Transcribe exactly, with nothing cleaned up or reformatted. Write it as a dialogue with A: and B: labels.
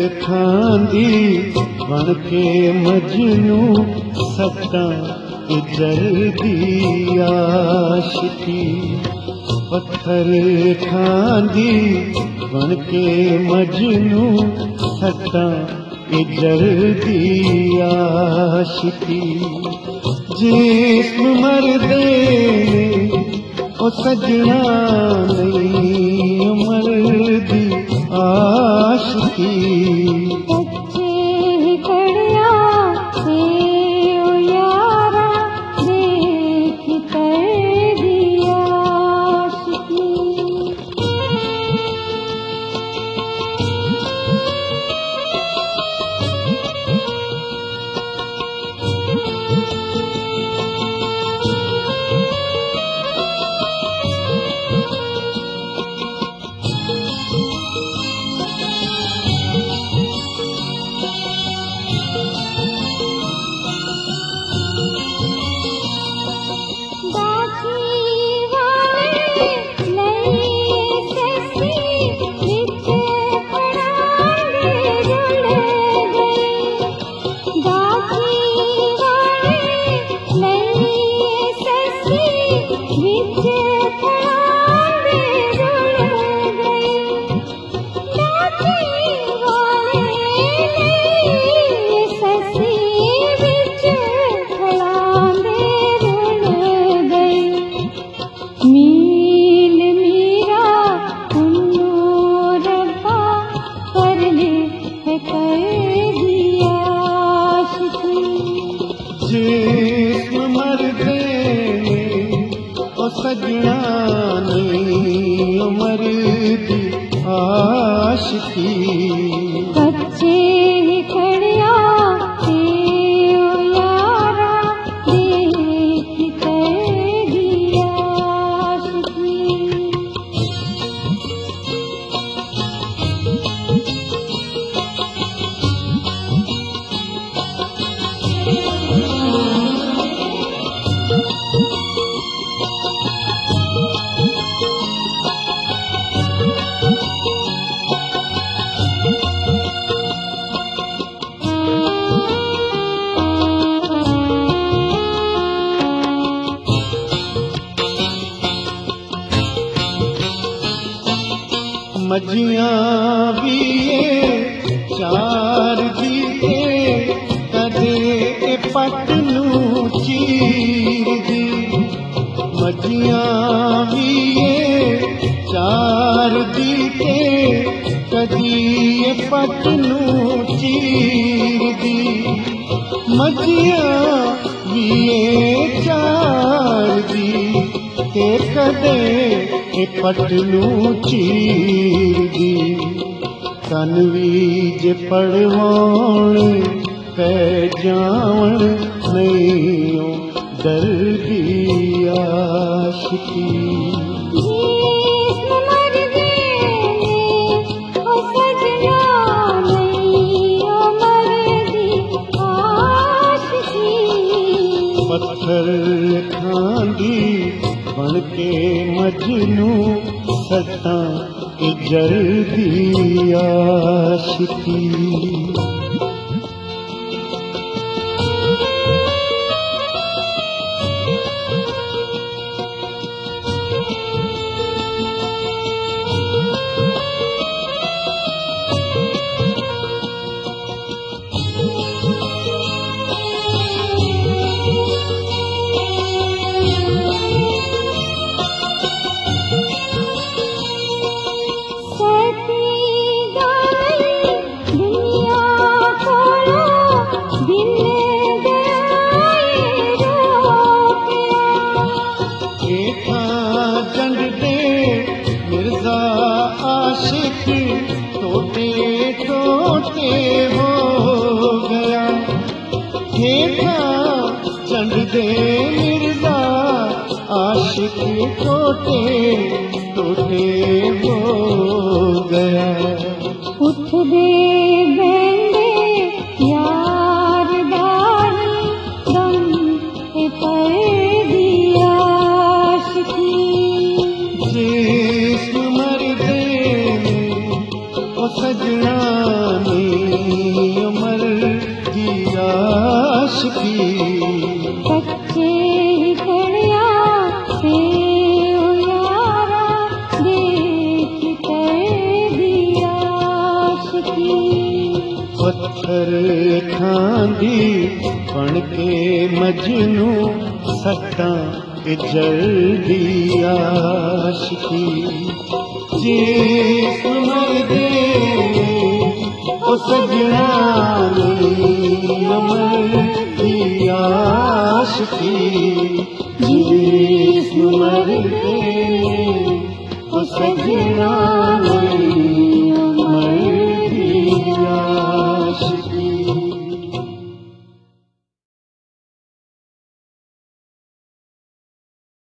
A: खांदी बन के मजनू सतां इजर दी आशिकी। पत्थर खांदी बन के मजनू सतां इजर दी आशिकी। जिस्म मरदे ओ सजना नहीं मरदी आशिकी।
B: कच्चे कड़िया से ओ यारा देख कर दी आशिकी।
A: जिस्म मरदे ओ सजना नहीं मरदी आशिकी।
B: कच्चे खड़िया से ओ यारा देख कर दी आशिकी।
A: मजियां भी चार दिए कदे पट नू चीर दी। मजियां भी चार दिए कदी पट नू चीर दी। मजियां भी चार दी ते कदे पटनू चीर दी। कन भी जे पड़वाण पै जावण नहीं दर्दी आशिकी।
B: जिस्म मरदे ओ सजना नहीं मरदी आशिकी।
A: पत्थर खांदी बन के मजनू सतां इजर दी आशिकी। आशिक टोटे टोटे हो गया। देखा चंद दे मिर्जा आशिक टोटे टोटे हो गया।
B: उठ दे बेंदे यार दारी दम पे पर दिया आशिकी।
A: जिस्म मरदे ओ सजना ने चांदी बन के मजनू सट्टा के जल्दी आशिकी जिस मर्दे ओ सजना अमर की आशिकी